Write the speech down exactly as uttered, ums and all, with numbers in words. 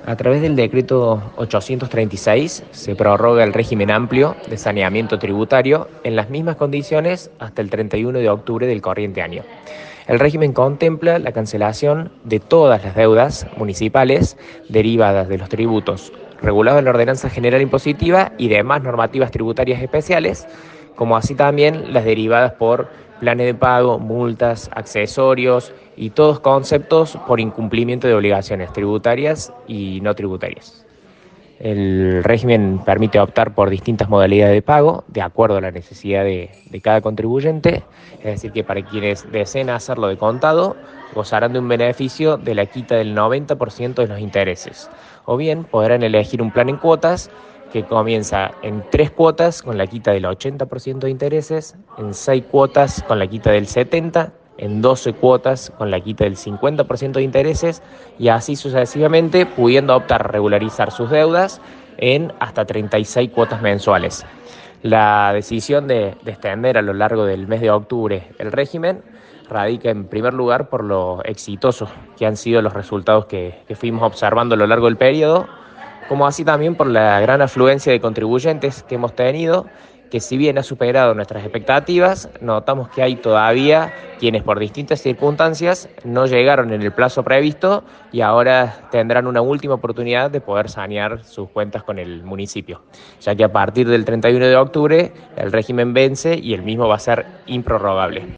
A través del decreto ochocientos treinta y seis se prorroga el régimen amplio de saneamiento tributario en las mismas condiciones hasta el treinta y uno de octubre del corriente año. El régimen contempla la cancelación de todas las deudas municipales derivadas de los tributos regulados en la Ordenanza General Impositiva y demás normativas tributarias especiales, como así también las derivadas por planes de pago, multas, accesorios y todos conceptos por incumplimiento de obligaciones tributarias y no tributarias. El régimen permite optar por distintas modalidades de pago de acuerdo a la necesidad de, de cada contribuyente, es decir, que para quienes deseen hacerlo de contado, gozarán de un beneficio de la quita del noventa por ciento de los intereses, o bien podrán elegir un plan en cuotas que comienza en tres cuotas con la quita del ochenta por ciento de intereses, en seis cuotas con la quita del setenta por ciento, en doce cuotas con la quita del cincuenta por ciento de intereses y así sucesivamente, pudiendo optar a regularizar sus deudas en hasta treinta y seis cuotas mensuales. La decisión de, de extender a lo largo del mes de octubre el régimen radica en primer lugar por lo exitosos que han sido los resultados que, que fuimos observando a lo largo del periodo, como así también por la gran afluencia de contribuyentes que hemos tenido, que si bien ha superado nuestras expectativas, notamos que hay todavía quienes por distintas circunstancias no llegaron en el plazo previsto y ahora tendrán una última oportunidad de poder sanear sus cuentas con el municipio, ya que a partir del treinta y uno de octubre el régimen vence y el mismo va a ser improrrogable.